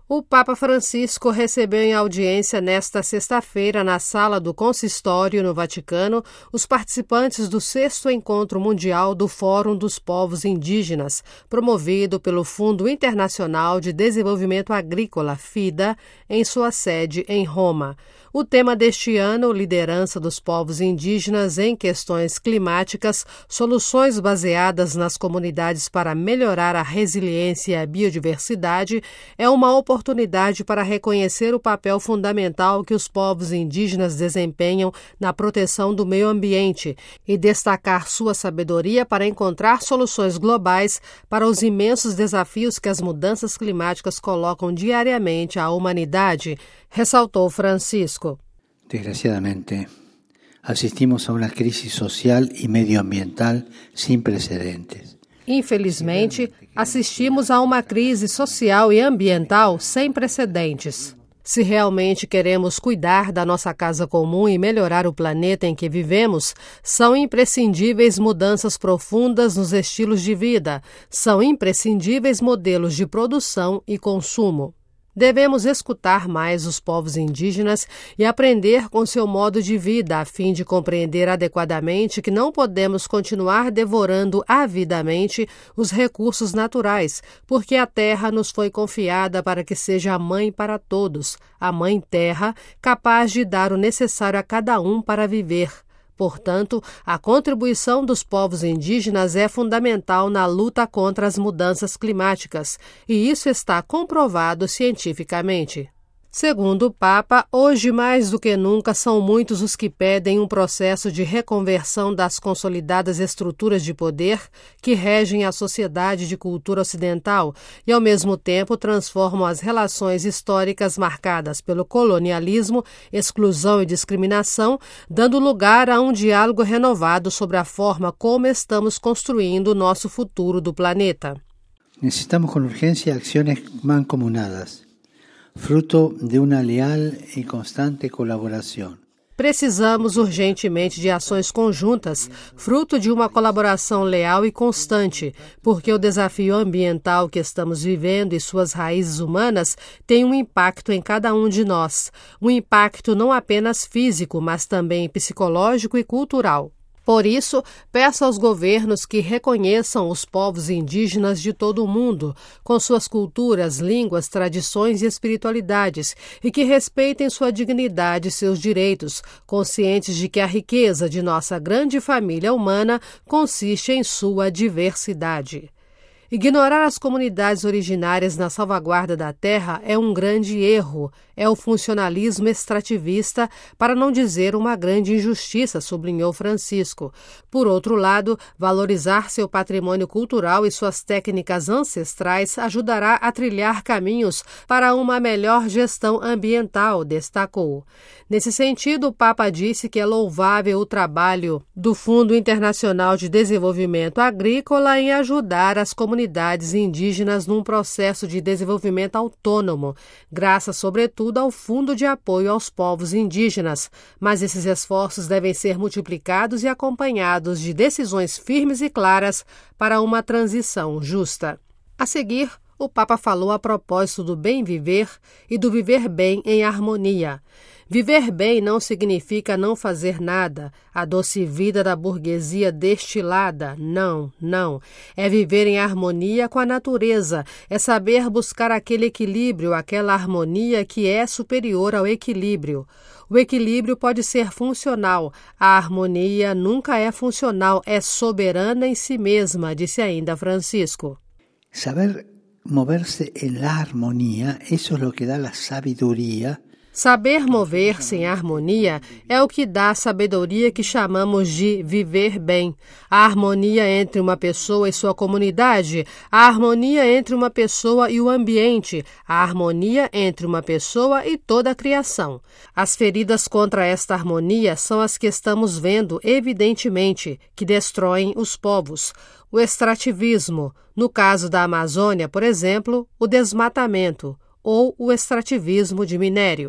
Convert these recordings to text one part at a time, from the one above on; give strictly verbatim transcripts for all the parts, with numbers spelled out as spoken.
O Papa Francisco recebeu em audiência nesta sexta-feira, na sala do Consistório, no Vaticano, os participantes do sexto Encontro Mundial do Fórum dos Povos Indígenas, promovido pelo Fundo Internacional de Desenvolvimento Agrícola, FIDA, em sua sede em Roma. O tema deste ano, Liderança dos Povos Indígenas em Questões Climáticas, soluções baseadas nas comunidades para melhorar a resiliência e a biodiversidade, é uma oportunidade para reconhecer o papel fundamental que os povos indígenas desempenham na proteção do meio ambiente e destacar sua sabedoria para encontrar soluções globais para os imensos desafios que as mudanças climáticas colocam diariamente à humanidade, ressaltou Francisco. Desgraciadamente, assistimos a uma crise social e medioambiental sem precedentes. Infelizmente, assistimos a uma crise social e ambiental sem precedentes. Se realmente queremos cuidar da nossa casa comum e melhorar o planeta em que vivemos, são imprescindíveis mudanças profundas nos estilos de vida, são imprescindíveis modelos de produção e consumo. Devemos escutar mais os povos indígenas e aprender com seu modo de vida, a fim de compreender adequadamente que não podemos continuar devorando avidamente os recursos naturais, porque a terra nos foi confiada para que seja a mãe para todos, a mãe terra, capaz de dar o necessário a cada um para viver. Portanto, a contribuição dos povos indígenas é fundamental na luta contra as mudanças climáticas, e isso está comprovado cientificamente. Segundo o Papa, hoje mais do que nunca são muitos os que pedem um processo de reconversão das consolidadas estruturas de poder que regem a sociedade de cultura ocidental e, ao mesmo tempo, transformam as relações históricas marcadas pelo colonialismo, exclusão e discriminação, dando lugar a um diálogo renovado sobre a forma como estamos construindo o nosso futuro do planeta. Necessitamos com urgência ações mancomunadas, fruto de uma leal e constante colaboração. Precisamos urgentemente de ações conjuntas, fruto de uma colaboração leal e constante, porque o desafio ambiental que estamos vivendo e suas raízes humanas tem um impacto em cada um de nós, um impacto não apenas físico, mas também psicológico e cultural. Por isso, peço aos governos que reconheçam os povos indígenas de todo o mundo, com suas culturas, línguas, tradições e espiritualidades, e que respeitem sua dignidade e seus direitos, conscientes de que a riqueza de nossa grande família humana consiste em sua diversidade. Ignorar as comunidades originárias na salvaguarda da terra é um grande erro, é o funcionalismo extrativista, para não dizer uma grande injustiça, sublinhou Francisco. Por outro lado, valorizar seu patrimônio cultural e suas técnicas ancestrais ajudará a trilhar caminhos para uma melhor gestão ambiental, destacou. Nesse sentido, o Papa disse que é louvável o trabalho do Fundo Internacional de Desenvolvimento Agrícola em ajudar as comunidades comunidades indígenas num processo de desenvolvimento autônomo, graças, sobretudo, ao Fundo de Apoio aos Povos Indígenas. Mas esses esforços devem ser multiplicados e acompanhados de decisões firmes e claras para uma transição justa. A seguir, o Papa falou a propósito do bem viver e do viver bem em harmonia. Viver bem não significa não fazer nada, a doce vida da burguesia destilada. Não, não. É viver em harmonia com a natureza, é saber buscar aquele equilíbrio, aquela harmonia que é superior ao equilíbrio. O equilíbrio pode ser funcional, a harmonia nunca é funcional, é soberana em si mesma, disse ainda Francisco. Saber mover-se em harmonia, isso é o que dá a sabedoria. Saber mover-se em harmonia é o que dá a sabedoria que chamamos de viver bem. A harmonia entre uma pessoa e sua comunidade, a harmonia entre uma pessoa e o ambiente, a harmonia entre uma pessoa e toda a criação. As feridas contra esta harmonia são as que estamos vendo evidentemente, que destroem os povos. O extrativismo, no caso da Amazônia, por exemplo, o desmatamento, ou o extrativismo de minério.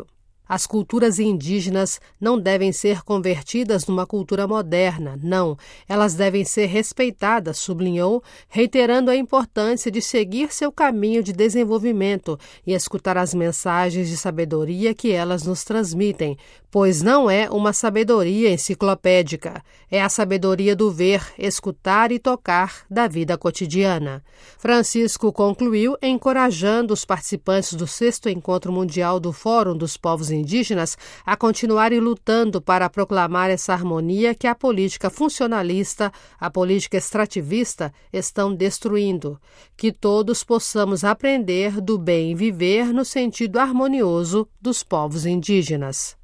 As culturas indígenas não devem ser convertidas numa cultura moderna, não. Elas devem ser respeitadas, sublinhou, reiterando a importância de seguir seu caminho de desenvolvimento e escutar as mensagens de sabedoria que elas nos transmitem, pois não é uma sabedoria enciclopédica, é a sabedoria do ver, escutar e tocar da vida cotidiana. Francisco concluiu encorajando os participantes do sexto Encontro Mundial do Fórum dos Povos Indígenas a continuarem lutando para proclamar essa harmonia que a política funcionalista, a política extrativista estão destruindo. Que todos possamos aprender do bem viver no sentido harmonioso dos povos indígenas.